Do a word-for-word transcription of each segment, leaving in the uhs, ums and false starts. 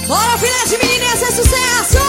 Bora, filha de menina, esse é sucesso!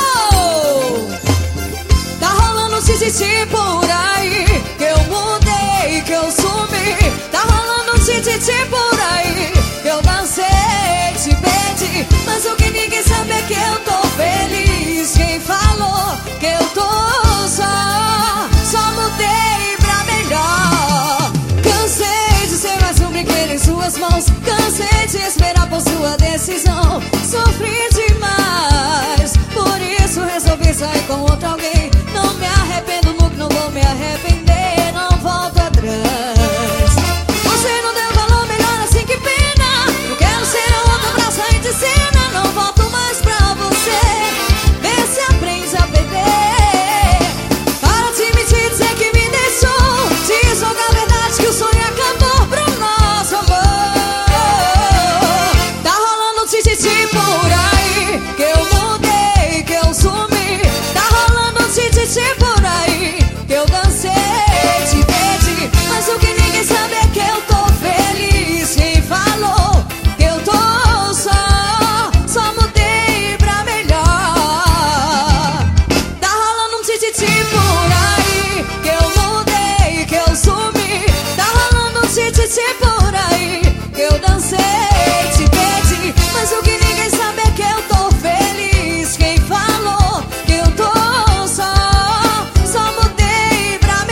Tá rolando tititi por aí, que eu mudei, que eu sumi. Tá rolando tititi por aí, que eu dancei, te pedi. Mas o que ninguém sabe é que eu tô feliz. Quem falou que eu tô só, só mudei pra melhor. Cansei de ser mais um brinquedo em suas mãos. Cansei de esperar por sua decisão. Sofri demais, por isso resolvi sair com outro alguém. Não me arrependo, nunca não vou me arrepender. Não volto atrás. Você não deu valor, melhor assim, que pena. Não quero ser a outra pra sair de cena. Não volto mais pra você. Vê se aprende a beber. Para de mentir, dizer que me deixou. Diz logo a verdade que o sonho acabou pro nosso amor. Tá rolando tititi por aí, que eu mudei, que eu sumi. Tá rolando tititi por aí, que eu dancei, te pedi. Mas o que ninguém sabe é que eu tô feliz. Quem falou que eu tô só, só mudei pra melhor. Tá rolando um tititi por aí, que eu mudei, que eu sumi. Tá rolando um tititi por aí, que eu dancei, te pedi. Mas o que ninguém sabe é que eu tô feliz. Quem falou que eu tô só, só mudei pra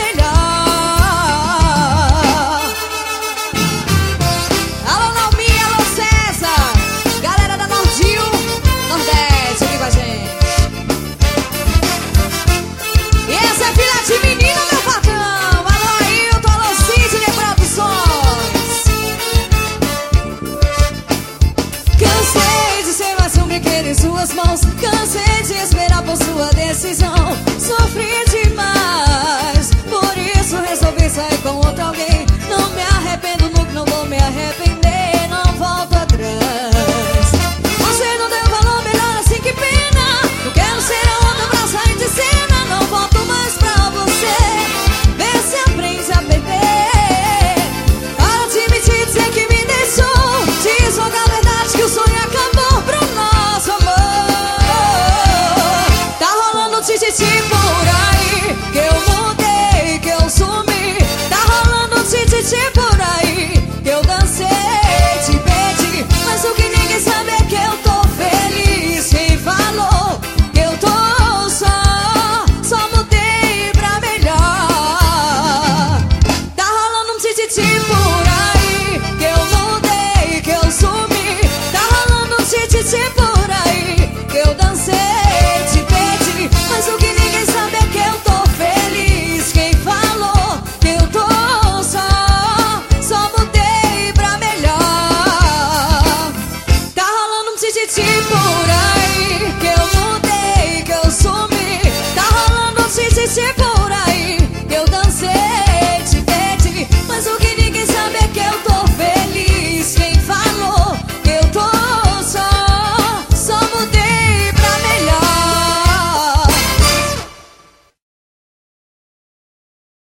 melhor. Alô, Naomi, alô, César, galera da Nordil, Nordeste aqui com a gente. E essa é filha de menina, meu patrão. Alô, Ailton, alô, Sidney Produções. Cansei de ser mais um brinquedo em suas mãos. Cansei de esperar por sua decisão. Sofri demais, por isso resolvi sair com outro alguém. Não me arrependo, nunca não vou me arrepender.